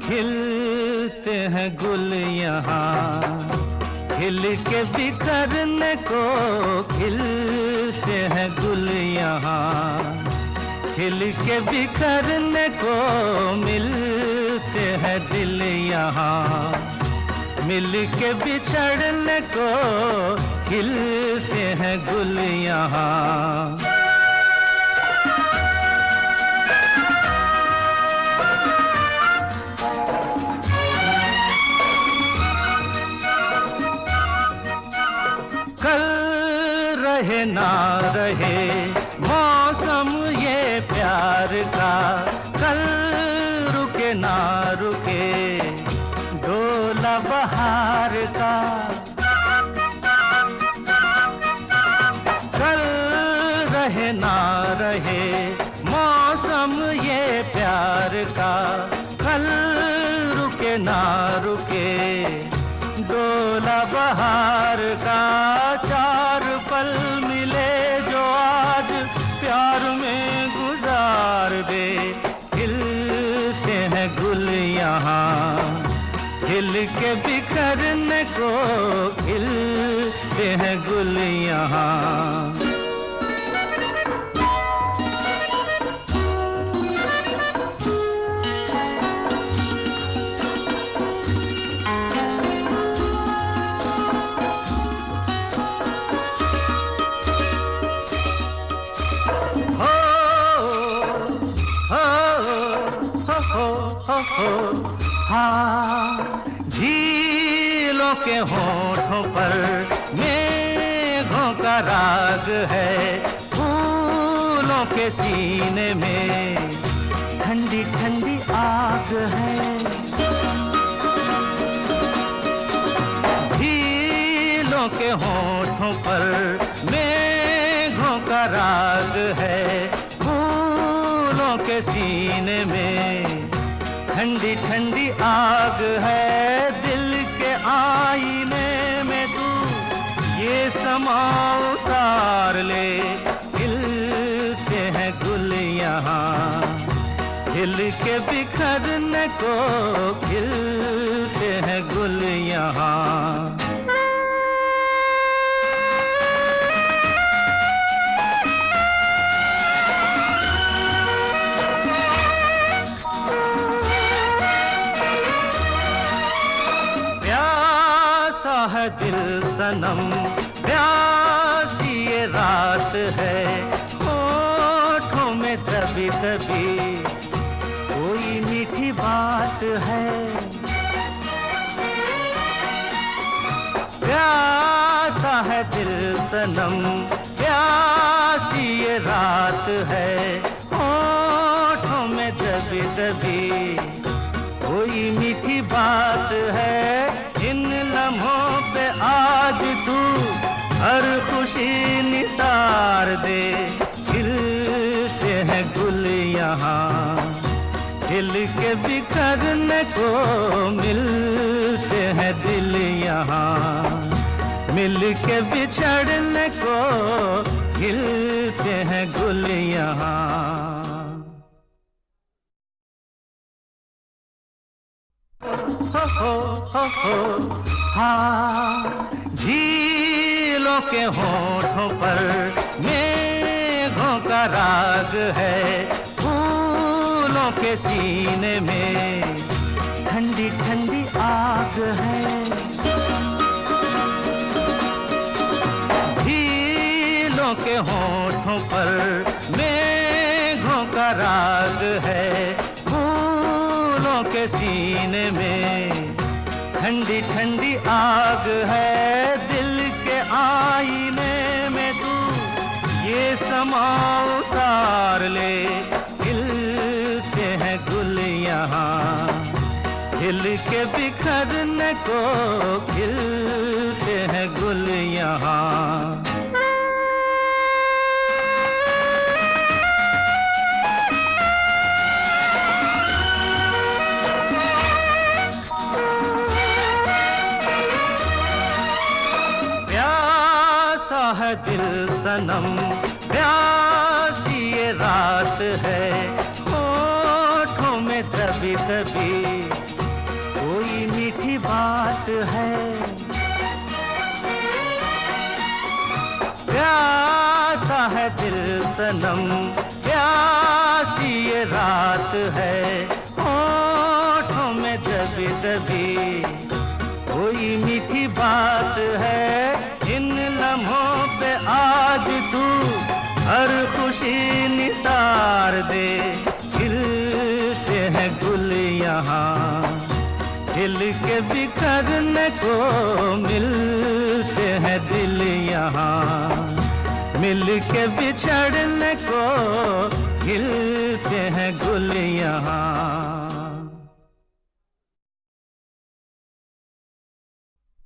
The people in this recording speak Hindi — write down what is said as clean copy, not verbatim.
खिलते हैं गुल यहाँ, खिल के बिखरने को खिलते हैं गुल यहाँ, खिल के बिखरने को मिलते हैं दिल यहाँ, मिल के बिछड़ने को खिलते हैं गुल यहाँ। कल रहे ना रहे मौसम ये प्यार का, कल रुके ना रुके डोला बहार का, कल रहे ना रहे मौसम ये प्यार का, कल रुके ना रुके डोला बहार का। चार पल मिले जो आज प्यार में गुजार दे, खिलते हैं गुल यहाँ, खिल के बिखरने को खिलते हैं गुल यहाँ। हाँ, झीलों के होठों पर मेघों का राग है, फूलों के सीने में ठंडी ठंडी आग है, झीलों के होठों पर मेघों का राग है, फूलों के सीने में ठंडी ठंडी आग है। दिल के आईने में तू ये समा उतार ले, खिलते हैं गुल यहाँ, खिल के बिखरने को खिलते हैं गुल यहाँ। है दिल सनम प्यासी ये रात है, होठों में तभी तभी कोई मीठी बात है, प्यासा है दिल सनम प्यासी ये रात है, होठों में तभी तभी कोई मीठी बात है। इन लम्हों पे आज तू हर खुशी निसार दे, खिलते हैं गुल यहाँ, खिल के बिखरने को मिलते हैं दिल यहाँ, मिल के बिछड़ने को खिलते हैं गुल यहाँ। हो हाँ, झीलों के होठों पर मेघों का राग है, फूलों के सीने में ठंडी ठंडी आग है, झीलों के होठों पर मेघों का राग है, फूलों के सीने में ठंडी ठंडी आग है। दिल के आईने में तू ये समा उतार ले, खिलते हैं गुल यहाँ, खिल के बिखरने को खिलते हैं गुल यहाँ। है दिल सनम प्यासी ये रात है, होठों में दबी दबी कोई मीठी बात है। प्यासा है दिल सनम, प्यासी ये रात है। होठों में दबी दबी कोई मीठी बात है। इन लम्हों पे आज तू हर खुशी निसार दे। खिलते हैं गुल यहाँ, खिल के बिखरने को मिलते हैं दिल यहाँ। मिल के बिछड़ने को खिलते हैं गुल यहाँ।